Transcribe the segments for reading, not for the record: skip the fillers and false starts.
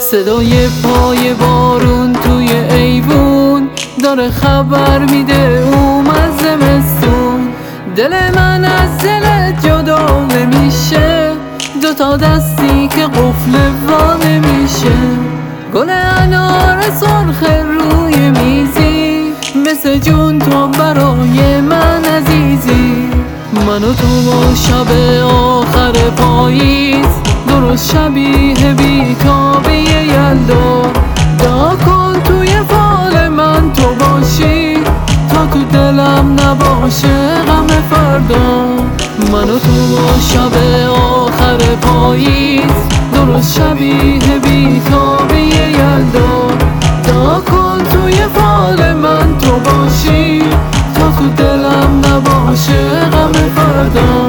صدای پای بارون توی ایوون داره خبر میده اومد زمستون. دل من از دلت جدا نمیشه، دوتا دستی که قفل وا نمیشه. گل انار سرخ روی میزی، مثل جون تو برای من عزیزی. من و تو با شب آخر پاییز، درست شبیه بیتابی یلدا. دعا کن توی فال من تو باشی، تا کو دلم نباشه غم فردا. من و تو با شب آخر پاییز، درست شبیه بیتابی یلدا. دعا کن توی فال من تو باشی، تا کو دلم نباشه غم فردا.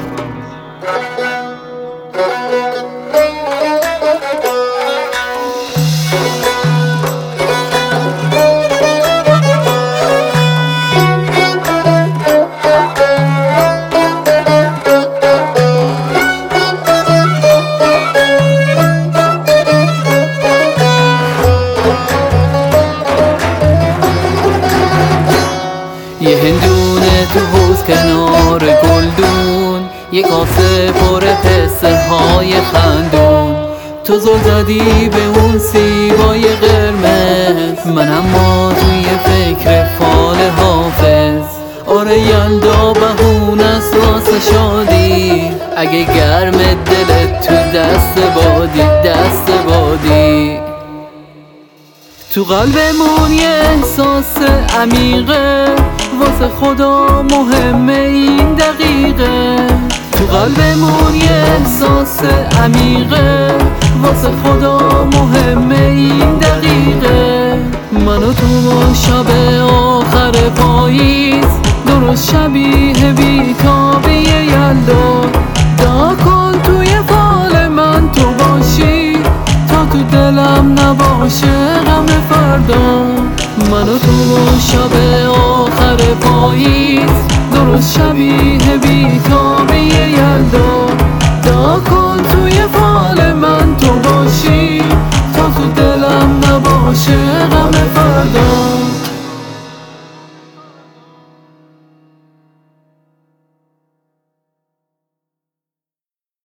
یه هندونه تو حوض کنار گلدون، یه کاسه پر پسته های خندون. تو زل زدی به اون سیبای قرمز، من اما توی فکر فال حافظ. آره یلدا بهونه است واسه شادی، اگه گرم دلت تو دست بادی، دست بادی. تو قلبمون یه احساس عمیقه، واسه خدا مهمه این دقیقه. تو قلبمون یه احساس عمیقه، واسه خدا مهمه این دقیقه. من و تو با شب آخر پاییز، درست شبیه بیتابی یلدا. دعا کن توی فال من تو باشی، تا تو دلم نباشه غم فردا. من و تو با شب آخر پاییز، درست شبیه